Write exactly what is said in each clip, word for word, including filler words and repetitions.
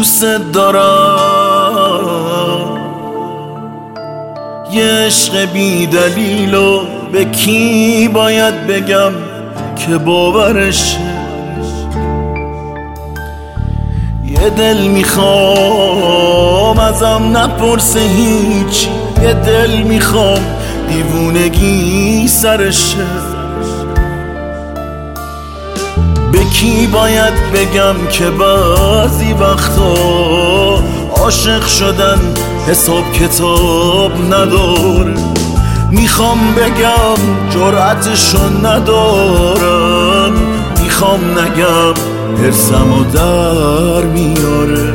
دوست دارم، یه عشق بی دلیلو به کی باید بگم که باورشه؟ یه دل میخوام ازم نپرسه هیچ، یه دل میخوام دیوونگی سرشه. به کی باید بگم که بعضی وقتا عاشق شدن حساب کتاب نداره؟ میخوام بگم جرأتشو ندارم، میخوام نگم حرصمو در میاره.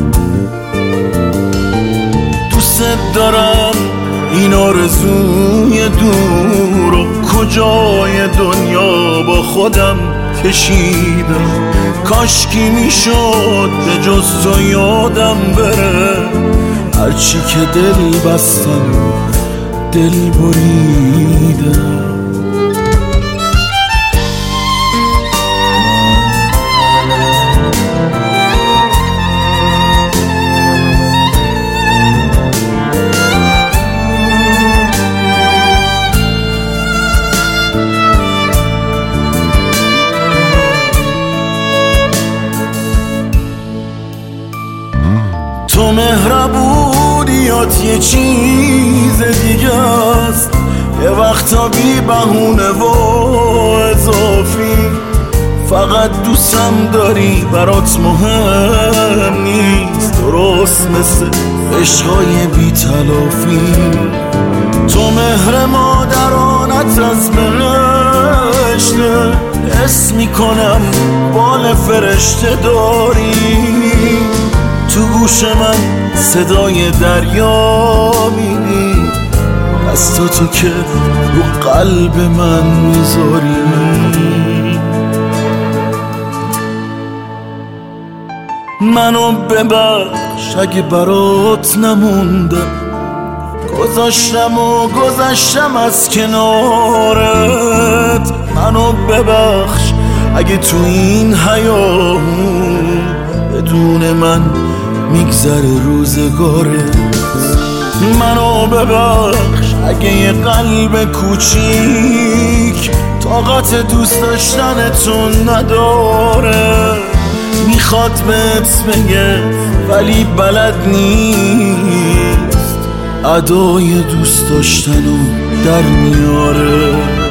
دوست دارم این آرزوی دور و کجای دنیا با خودم کشیدم. کاشکی میشد به جز تو یادم بره، هرچی که دل بستم دل بریدم. تو مهربونیات یه چیز دیگه است، یه وقتا بی بهونه و اضافی. فقط دوستم داری برات مهم نیست، درست مثل عشقای بی تلافی. تو مهر مادرانت از بهشته، حس میکنم بال فرشته داری. تو گوش من صدای دریا میدی، از تو تو که رو قلب من میذاری. منو ببخش اگه برات نموندم، گذاشتم و گذشتم از کنارت. منو ببخش اگه تو این حیاهون بدون من میگذره روزگارت. منو ببخش اگه یه قلب کوچیک طاقت دوست داشتنتون نداره. میخواد بهت بگه ولی بلد نیست، ادای دوست داشتنو در میاره.